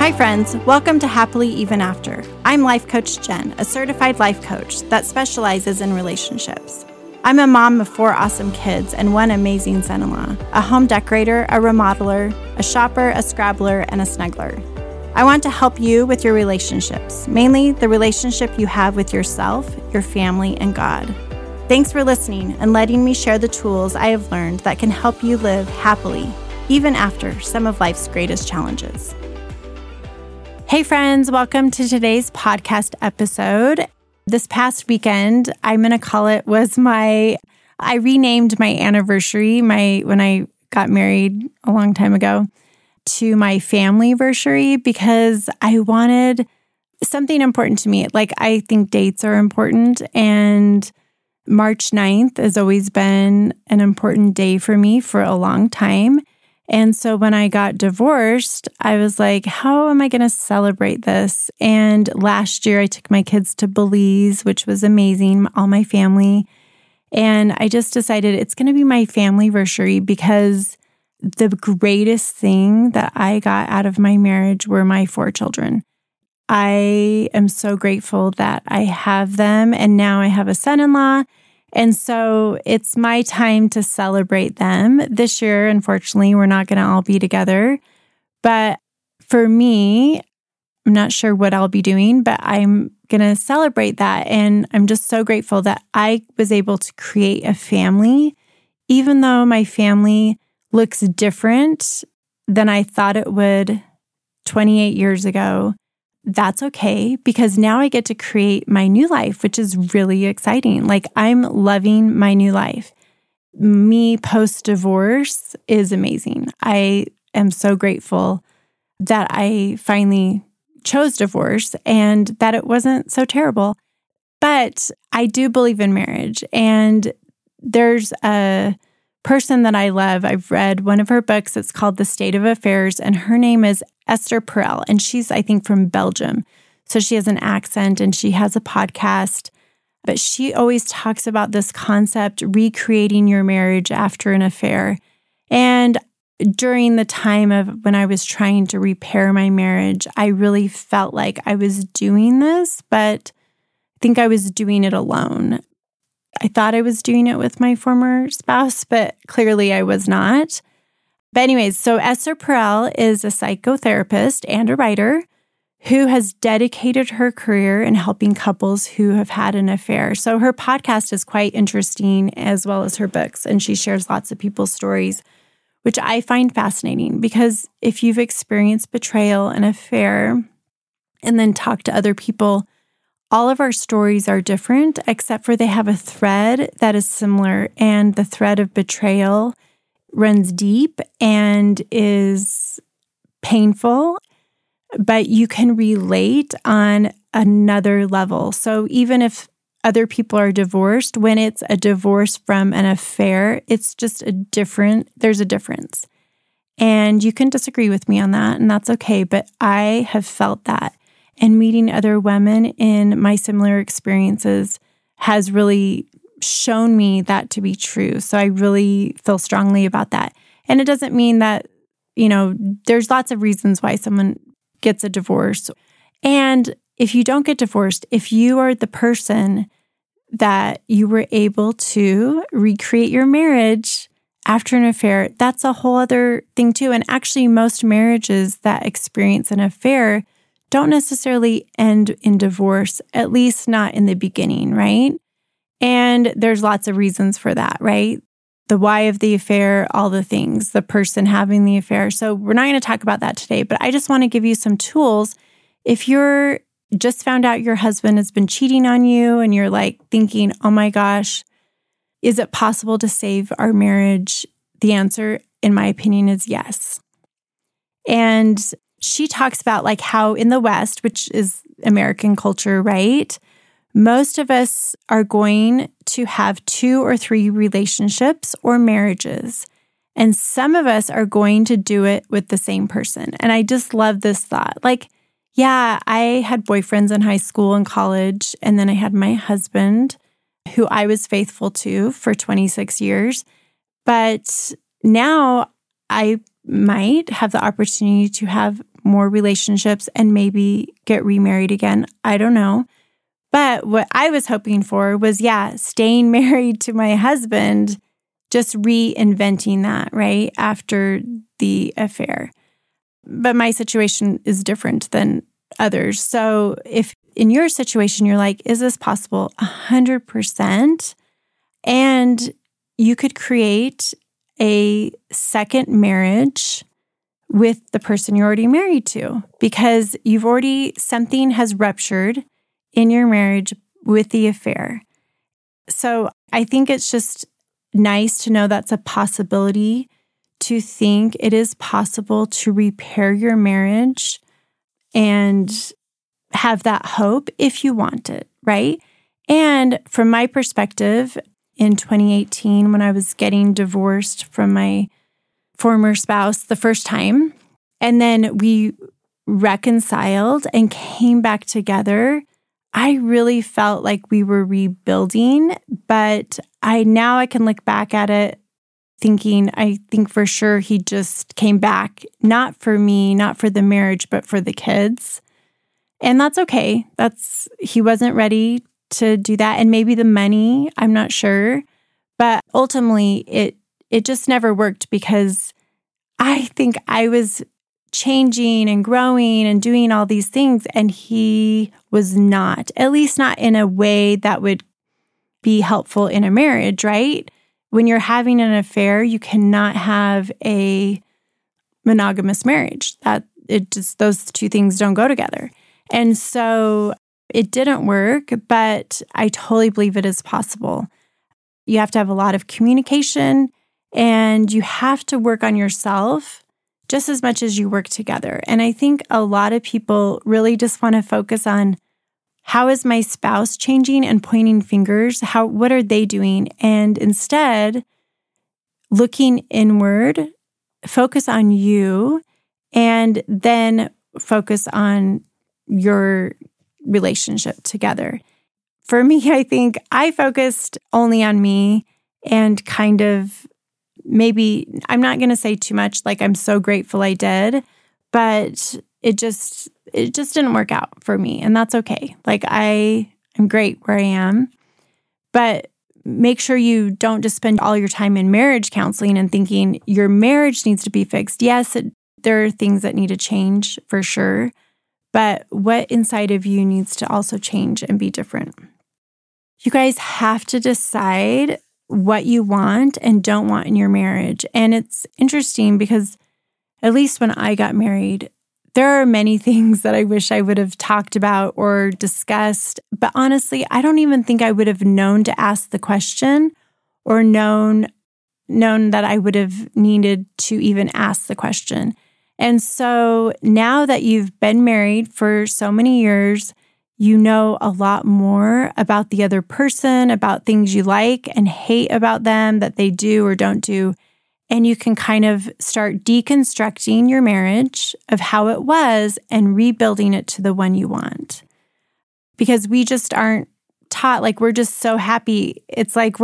Hi friends, welcome to Happily Even After. I'm Life Coach Jen, a certified life coach that specializes in relationships. I'm a mom of 4 awesome kids and 1 amazing son-in-law, a home decorator, a remodeler, a shopper, a scrabbler, and a snuggler. I want to help you with your relationships, mainly the relationship you have with yourself, your family, and God. Thanks for listening and letting me share the tools I have learned that can help you live happily, even after some of life's greatest challenges. Hey friends, welcome to today's podcast episode. This past weekend, I'm going to call it, I renamed my anniversary, when I got married a long time ago, to my family-versary because I wanted something important to me. Like, I think dates are important, and March 9th has always been an important day for me for a long time. And so when I got divorced, I was like, how am I going to celebrate this? And last year I took my kids to Belize, which was amazing, all my family. And I just decided it's going to be my family-versary because the greatest thing that I got out of my marriage were my 4 children. I am so grateful that I have them, and now I have a son-in-law. And so it's my time to celebrate them. This year, unfortunately, we're not going to all be together. But for me, I'm not sure what I'll be doing, but I'm going to celebrate that. And I'm just so grateful that I was able to create a family, even though my family looks different than I thought it would 28 years ago. That's okay, because now I get to create my new life, which is really exciting. Like, I'm loving my new life. Me post-divorce is amazing. I am so grateful that I finally chose divorce and that it wasn't so terrible. But I do believe in marriage. And there's a person that I love. I've read one of her books. It's called The State of Affairs, and her name is Esther Perel, and she's, I think, from Belgium. So she has an accent and she has a podcast, but she always talks about this concept, recreating your marriage after an affair. And during the time of when I was trying to repair my marriage, I really felt like I was doing this, but I think I was doing it alone. I thought I was doing it with my former spouse, but clearly I was not. But anyways, so Esther Perel is a psychotherapist and a writer who has dedicated her career in helping couples who have had an affair. So her podcast is quite interesting, as well as her books, and she shares lots of people's stories, which I find fascinating because if you've experienced betrayal and affair and then talk to other people, all of our stories are different, except for they have a thread that is similar, and the thread of betrayal runs deep and is painful, but you can relate on another level. So even if other people are divorced, when it's a divorce from an affair, it's just there's a difference. And you can disagree with me on that, and that's okay, but I have felt that. And meeting other women in my similar experiences has really shown me that to be true. So I really feel strongly about that. And it doesn't mean that, there's lots of reasons why someone gets a divorce. And if you don't get divorced, if you are the person that you were able to recreate your marriage after an affair, that's a whole other thing too. And actually, most marriages that experience an affair don't necessarily end in divorce, at least not in the beginning, right? And there's lots of reasons for that, right? The why of the affair, all the things, the person having the affair. So we're not going to talk about that today, but I just want to give you some tools. If you're just found out your husband has been cheating on you and you're like thinking, oh my gosh, is it possible to save our marriage? The answer, in my opinion, is yes. And she talks about like how in the West, which is American culture, right? Most of us are going to have 2 or 3 relationships or marriages. And some of us are going to do it with the same person. And I just love this thought. Like, yeah, I had boyfriends in high school and college, and then I had my husband, who I was faithful to for 26 years. But now I might have the opportunity to have more relationships and maybe get remarried again. I don't know. But what I was hoping for was, staying married to my husband, just reinventing that, right, after the affair. But my situation is different than others. So if in your situation, you're like, is this possible? 100%. And you could create a second marriage with the person you're already married to, because something has ruptured in your marriage with the affair. So I think it's just nice to know that's a possibility, to think it is possible to repair your marriage and have that hope if you want it, right? And from my perspective, in 2018, when I was getting divorced from my former spouse the first time, and then we reconciled and came back together, I really felt like we were rebuilding. But now I can look back at it thinking, I think for sure he just came back, not for me, not for the marriage, but for the kids. And that's okay. He wasn't ready to do that. And maybe the money, I'm not sure. But ultimately, it just never worked, because I think I was changing and growing and doing all these things, and he was not, at least not in a way that would be helpful in a marriage, right? When you're having an affair, you cannot have a monogamous marriage. Those two things don't go together. And so it didn't work, but I totally believe it is possible. You have to have a lot of communication, and you have to work on yourself just as much as you work together. And I think a lot of people really just want to focus on, how is my spouse changing, and pointing fingers? What are they doing? And instead, looking inward, focus on you, and then focus on your relationship together. For me, I think I focused only on me, and kind of, maybe, I'm not going to say too much, like I'm so grateful I did, but it just didn't work out for me. And that's okay. Like I'm great where I am, but make sure you don't just spend all your time in marriage counseling and thinking your marriage needs to be fixed. Yes, there are things that need to change for sure, but what inside of you needs to also change and be different. You guys have to decide what you want and don't want in your marriage. And it's interesting because, at least when I got married, there are many things that I wish I would have talked about or discussed. But honestly, I don't even think I would have known to ask the question, or known that I would have needed to even ask the question. And so now that you've been married for so many years, you know a lot more about the other person, about things you like and hate about them that they do or don't do. And you can kind of start deconstructing your marriage of how it was and rebuilding it to the one you want. Because we just aren't taught, like we're just so happy. It's like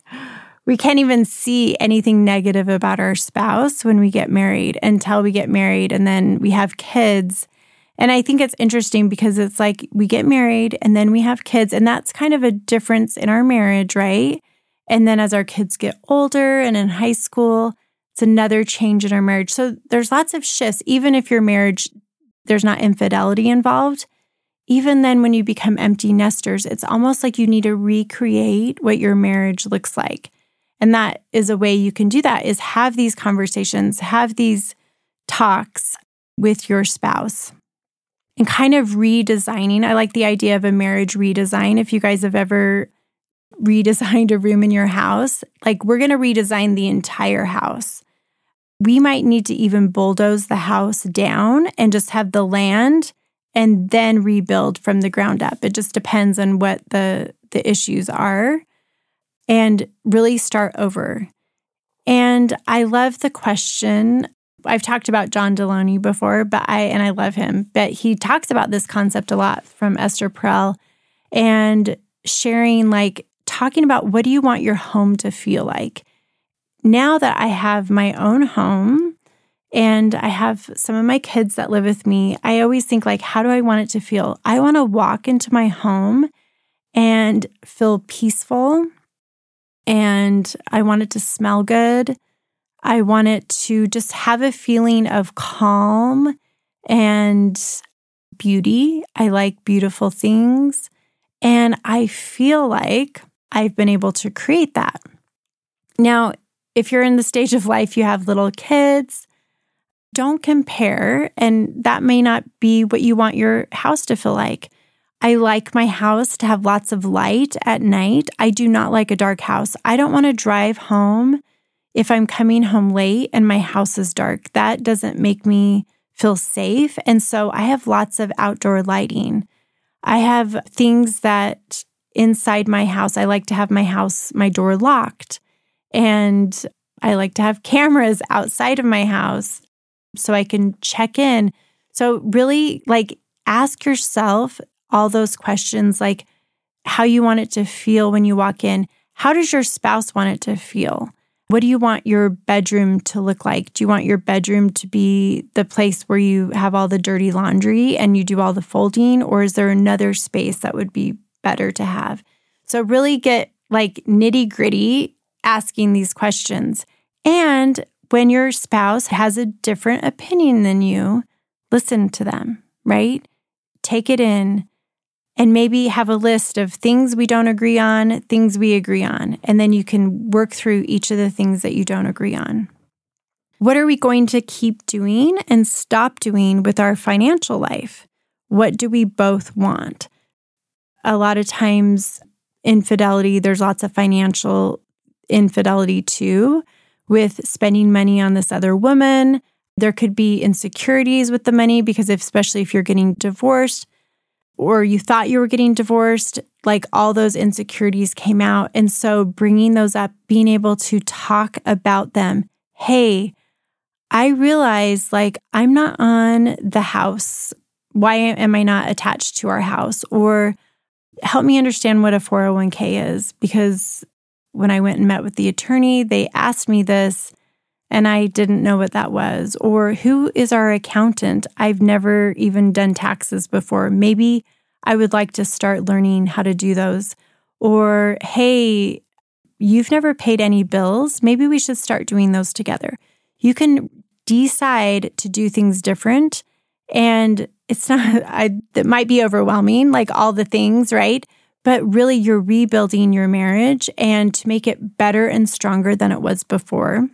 we can't even see anything negative about our spouse when we get married, until we get married and then we have kids. And I think it's interesting because it's like we get married and then we have kids, and that's kind of a difference in our marriage, right? And then as our kids get older and in high school, it's another change in our marriage. So there's lots of shifts. Even if your marriage, there's not infidelity involved, even then when you become empty nesters, it's almost like you need to recreate what your marriage looks like. And that is a way you can do that, is have these conversations, have these talks with your spouse. And kind of redesigning. I like the idea of a marriage redesign. If you guys have ever redesigned a room in your house, like we're going to redesign the entire house. We might need to even bulldoze the house down and just have the land and then rebuild from the ground up. It just depends on what the issues are, and really start over. And I love the question. I've talked about John Deloney before, and I love him, but he talks about this concept a lot from Esther Perel, and sharing, like talking about, what do you want your home to feel like? Now that I have my own home and I have some of my kids that live with me, I always think like, how do I want it to feel? I want to walk into my home and feel peaceful, and I want it to smell good. I want it to just have a feeling of calm and beauty. I like beautiful things, and I feel like I've been able to create that. Now, if you're in the stage of life, you have little kids, don't compare, and that may not be what you want your house to feel like. I like my house to have lots of light at night. I do not like a dark house. I don't want to drive home if I'm coming home late and my house is dark. That doesn't make me feel safe. And so I have lots of outdoor lighting. I have things that inside my house, I like to have my door locked. And I like to have cameras outside of my house so I can check in. So really like ask yourself all those questions, like how you want it to feel when you walk in. How does your spouse want it to feel? What do you want your bedroom to look like? Do you want your bedroom to be the place where you have all the dirty laundry and you do all the folding? Or is there another space that would be better to have? So really get like nitty gritty asking these questions. And when your spouse has a different opinion than you, listen to them, right? Take it in. And maybe have a list of things we don't agree on, things we agree on, and then you can work through each of the things that you don't agree on. What are we going to keep doing and stop doing with our financial life? What do we both want? A lot of times, infidelity, there's lots of financial infidelity too, with spending money on this other woman. There could be insecurities with the money because especially if you're getting divorced, or you thought you were getting divorced, like all those insecurities came out. And so bringing those up, being able to talk about them. Hey, I realize like I'm not on the house. Why am I not attached to our house? Or help me understand what a 401k is. Because when I went and met with the attorney, they asked me this and I didn't know what that was. Or who is our accountant? I've never even done taxes before. Maybe I would like to start learning how to do those. Or, hey, you've never paid any bills. Maybe we should start doing those together. You can decide to do things different. And it's not, it might be overwhelming, like all the things, right? But really you're rebuilding your marriage and to make it better and stronger than it was before.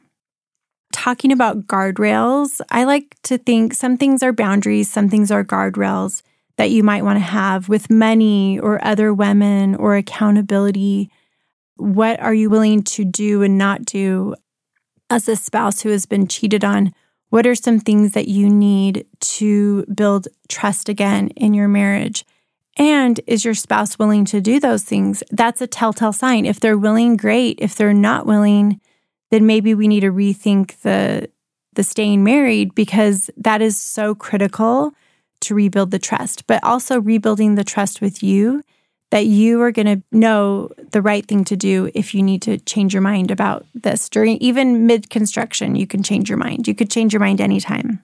Talking about guardrails, I like to think some things are boundaries, some things are guardrails that you might want to have with money or other women or accountability. What are you willing to do and not do as a spouse who has been cheated on? What are some things that you need to build trust again in your marriage? And is your spouse willing to do those things? That's a telltale sign. If they're willing, great. If they're not willing, then maybe we need to rethink the staying married, because that is so critical to rebuild the trust, but also rebuilding the trust with you that you are going to know the right thing to do if you need to change your mind about this. During even mid-construction, you can change your mind. You could change your mind anytime.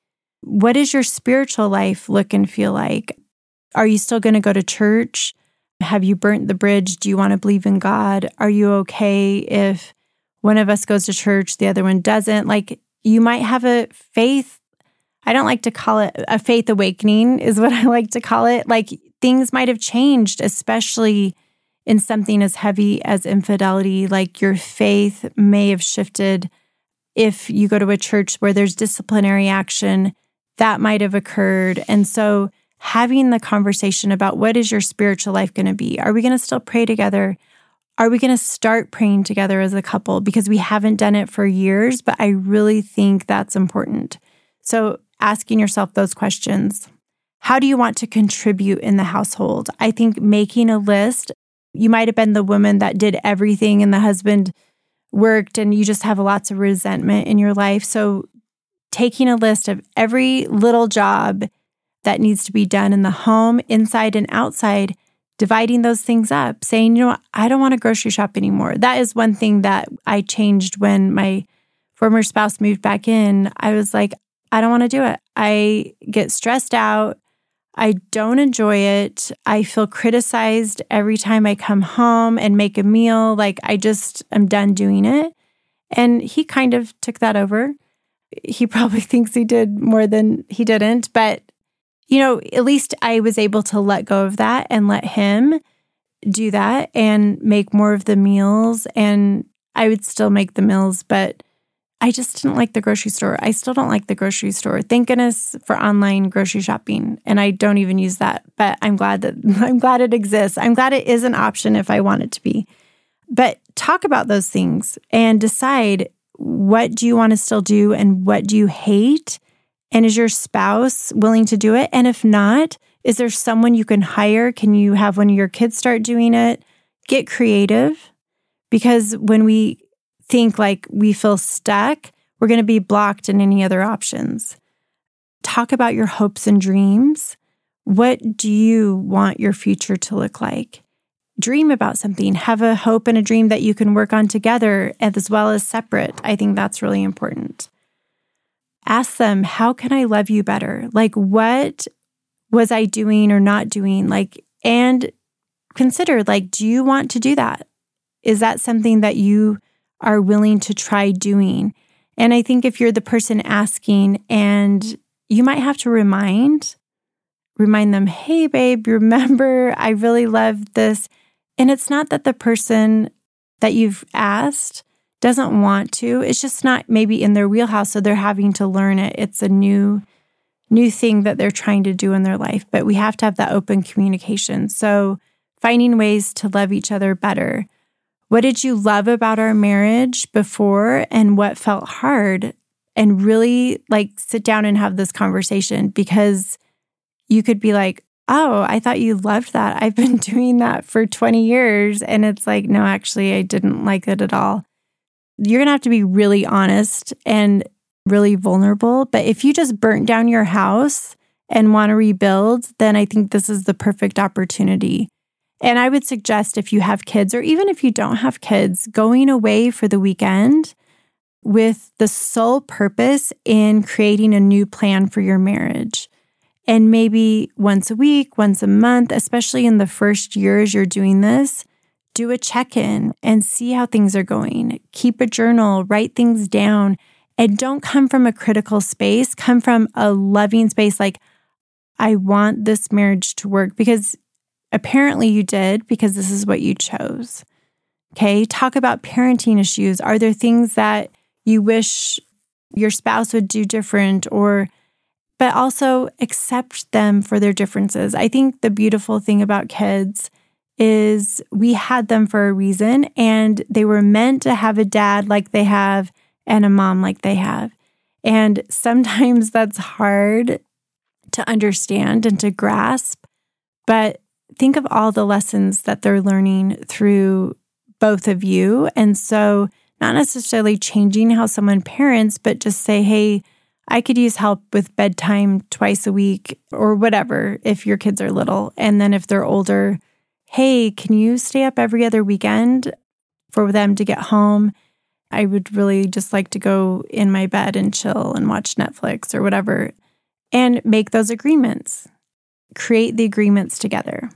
What does your spiritual life look and feel like? Are you still going to go to church? Have you burnt the bridge? Do you want to believe in God? Are you okay if one of us goes to church, the other one doesn't? Like, you might have a faith. I don't like to call it a faith awakening is what I like to call it. Like, things might have changed, especially in something as heavy as infidelity. Like, your faith may have shifted. If you go to a church where there's disciplinary action, that might have occurred. And so having the conversation about what is your spiritual life going to be? Are we going to still pray together? Are we going to start praying together as a couple? Because we haven't done it for years, but I really think that's important. So asking yourself those questions. How do you want to contribute in the household? I think making a list, you might have been the woman that did everything and the husband worked and you just have lots of resentment in your life. So taking a list of every little job that needs to be done in the home, inside and outside, dividing those things up, saying, you know what, I don't want to grocery shop anymore. That is one thing that I changed when my former spouse moved back in, I was like, I don't want to do it. I get stressed out. I don't enjoy it. I feel criticized every time I come home and make a meal. Like I'm done doing it. And he kind of took that over. He probably thinks he did more than he didn't. But, at least I was able to let go of that and let him do that and make more of the meals. And I would still make the meals, but I just didn't like the grocery store. I still don't like the grocery store. Thank goodness for online grocery shopping. And I don't even use that, but I'm glad it exists. I'm glad it is an option if I want it to be. But talk about those things and decide, what do you want to still do and what do you hate? And is your spouse willing to do it? And if not, is there someone you can hire? Can you have one of your kids start doing it? Get creative, because when we think like we feel stuck, we're going to be blocked in any other options. Talk about your hopes and dreams. What do you want your future to look like? Dream about something. Have a hope and a dream that you can work on together as well as separate. I think that's really important. Ask them, how can I love you better? Like, what was I doing or not doing? And consider, do you want to do that? Is that something that you are willing to try doing? And I think if you're the person asking, and you might have to remind them, hey, babe, remember, I really love this. And it's not that the person that you've asked doesn't want to. It's just not maybe in their wheelhouse, so they're having to learn it. It's a new thing that they're trying to do in their life. But we have to have that open communication. So finding ways to love each other better. What did you love about our marriage before and what felt hard? And really sit down and have this conversation, because you could be like, oh, I thought you loved that. I've been doing that for 20 years. And it's like, no, actually, I didn't like it at all. You're going to have to be really honest and really vulnerable. But if you just burnt down your house and want to rebuild, then I think this is the perfect opportunity. And I would suggest, if you have kids, or even if you don't have kids, going away for the weekend with the sole purpose in creating a new plan for your marriage. And maybe once a week, once a month, especially in the first year as you're doing this, do a check-in and see how things are going. Keep a journal, write things down, and don't come from a critical space. Come from a loving space, like, I want this marriage to work, because apparently you did, because this is what you chose. Okay, talk about parenting issues. Are there things that you wish your spouse would do different, but also accept them for their differences? I think the beautiful thing about kids is we had them for a reason, and they were meant to have a dad like they have and a mom like they have. And sometimes that's hard to understand and to grasp, but think of all the lessons that they're learning through both of you. And so not necessarily changing how someone parents, but just say, hey, I could use help with bedtime twice a week or whatever if your kids are little. And then if they're older, hey, can you stay up every other weekend for them to get home? I would really just like to go in my bed and chill and watch Netflix or whatever, and make those agreements. Create the agreements together.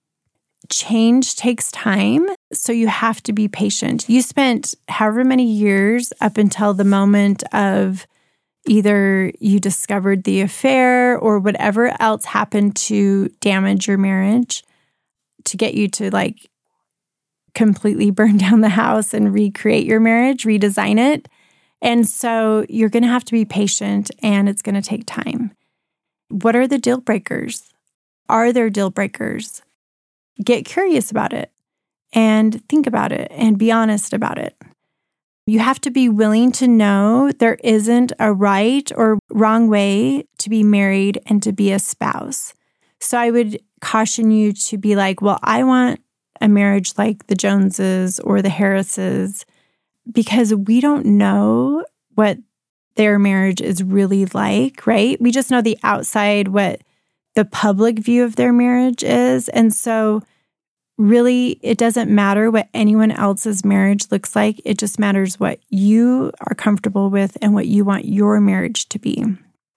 Change takes time, so you have to be patient. You spent however many years up until the moment of either you discovered the affair or whatever else happened to damage your marriage, to get you to completely burn down the house and recreate your marriage, redesign it. And so you're going to have to be patient, and it's going to take time. What are the deal breakers? Are there deal breakers? Get curious about it and think about it and be honest about it. You have to be willing to know there isn't a right or wrong way to be married and to be a spouse. So I would caution you to be like, well, I want a marriage like the Joneses or the Harrises, because we don't know what their marriage is really like, right? We just know the outside, what the public view of their marriage is. And so really, it doesn't matter what anyone else's marriage looks like. It just matters what you are comfortable with and what you want your marriage to be.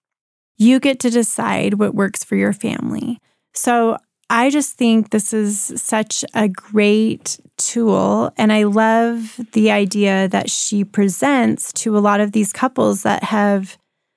You get to decide what works for your family. So I just think this is such a great tool. And I love the idea that she presents to a lot of these couples that have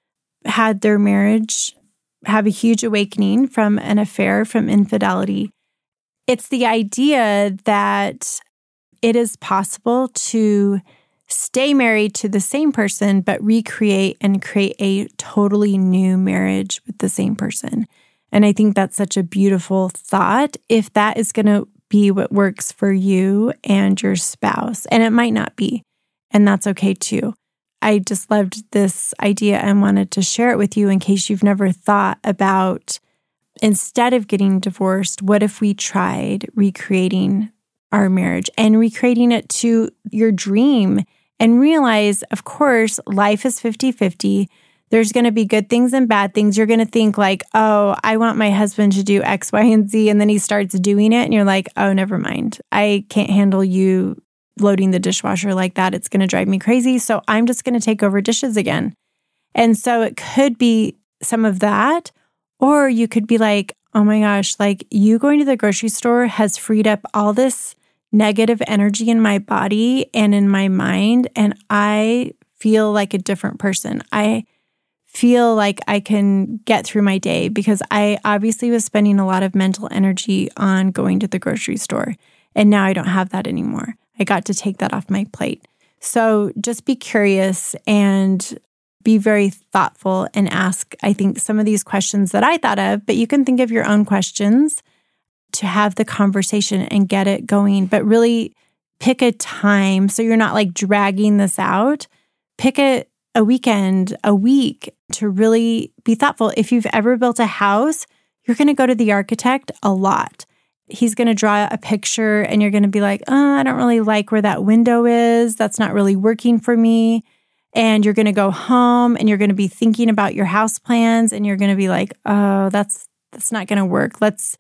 had their marriage have a huge awakening from an affair, from infidelity. It's the idea that it is possible to stay married to the same person, but recreate and create a totally new marriage with the same person. And I think that's such a beautiful thought if that is going to be what works for you and your spouse. And it might not be, and that's okay too. I just loved this idea and wanted to share it with you in case you've never thought about, instead of getting divorced, what if we tried recreating our marriage and recreating it to your dream, and realize, of course, life is 50-50. There's going to be good things and bad things. You're going to think like, oh, I want my husband to do X, Y, and Z. And then he starts doing it. And you're like, oh, never mind. I can't handle you loading the dishwasher like that. It's going to drive me crazy. So I'm just going to take over dishes again. And so it could be some of that. Or you could be like, oh my gosh, like you going to the grocery store has freed up all this negative energy in my body and in my mind. And I feel like a different person. I feel like I can get through my day because I obviously was spending a lot of mental energy on going to the grocery store. And now I don't have that anymore. I got to take that off my plate. So just be curious and be very thoughtful and ask, I think, some of these questions that I thought of, but you can think of your own questions to have the conversation and get it going. But really pick a time so you're not like dragging this out. Pick a weekend, a week to really be thoughtful. If you've ever built a house, you're going to go to the architect a lot. He's going to draw a picture and you're going to be like, oh, I don't really like where that window is. That's not really working for me. And you're going to go home and you're going to be thinking about your house plans and you're going to be like, oh, that's not going to work.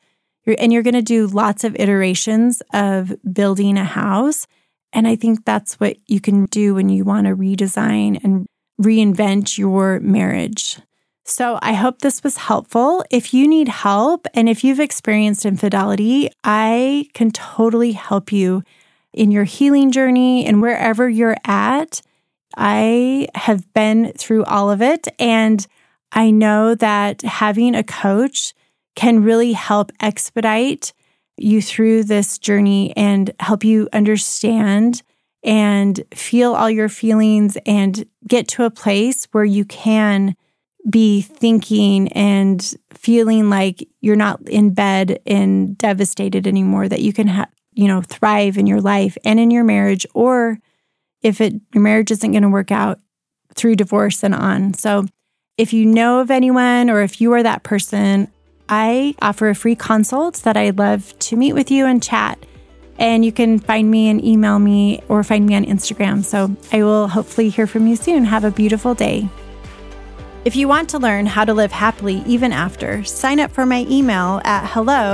And you're going to do lots of iterations of building a house. And I think that's what you can do when you want to redesign and reinvent your marriage. So I hope this was helpful. If you need help and if you've experienced infidelity, I can totally help you in your healing journey and wherever you're at. I have been through all of it, and I know that having a coach can really help expedite you through this journey and help you understand and feel all your feelings and get to a place where you can be thinking and feeling like you're not in bed and devastated anymore, that you can thrive in your life and in your marriage, or if your marriage isn't going to work out, through divorce and on. So if you know of anyone or if you are that person, I offer a free consult that I'd love to meet with you and chat. And you can find me and email me or find me on Instagram. So I will hopefully hear from you soon. Have a beautiful day. If you want to learn how to live happily even after, sign up for my email at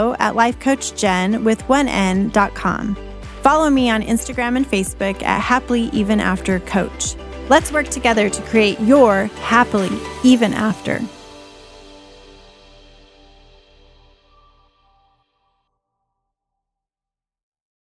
hello@lifecoachjen.com. Follow me on Instagram and Facebook at Happily Even After Coach. Let's work together to create your happily even after.